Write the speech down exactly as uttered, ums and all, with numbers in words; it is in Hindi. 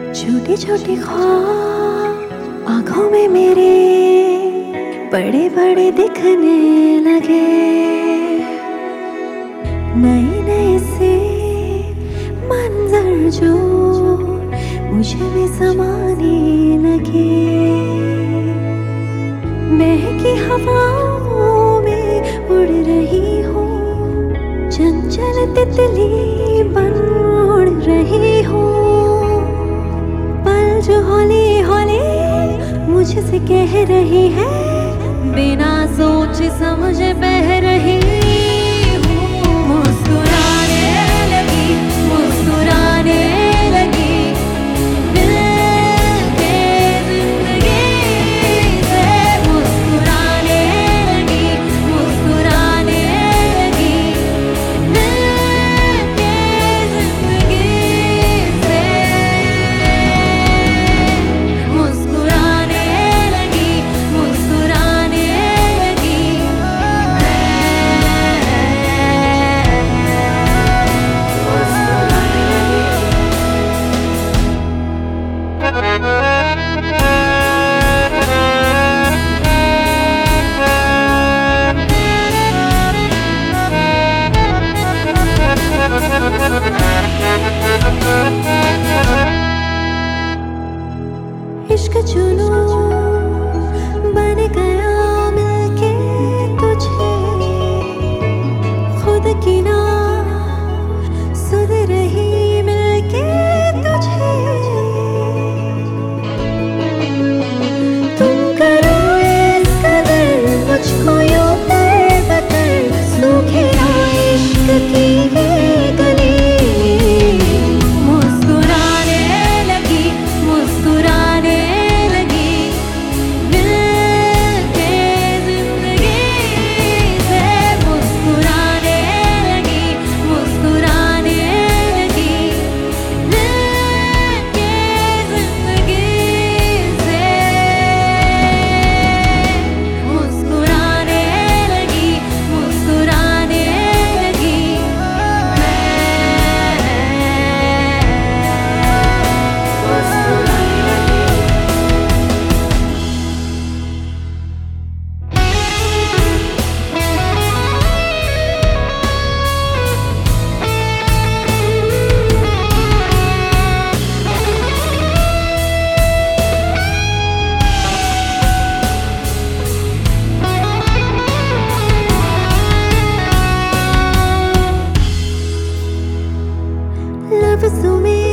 छोटे छोटे ख्वाब आंखों में मेरे बड़े बड़े दिखने लगे। नए नए से मंजर जो मुझे भी समाने लगे। महकी हवाओं में उड़ रही हूँ, चंचल तितली बन उड़ रही हूँ। पल जो हौले हौले मुझसे कह रही है, बिना सोच समझ बह रही हूँ। मुस्कुराने लगी, मुस्कुराने लगी, दिल के जिंदगी से मुस्कुराने लगी, मुस्कुराने लगी, दिल के जिंदगी से मुस्कुराने लगी, मुस्कुराने लगी इश्क चुनो बन गया मिलके तुझे, खुद की ना सुध रही मिलके तुझे। तुम करो इस कदर मुझको यूं कर बकर, सूखे ना इश्क की ये गली। मुस्कुराने लगी, मुस्कुराने लगी, दिल के जिंदगी से मुस्कुराने लगी, मुस्कुराने लगी, दिल के जिंदगी से मुस्कुराने लगी, मुस्कुराने लगी लफ्ज़ों में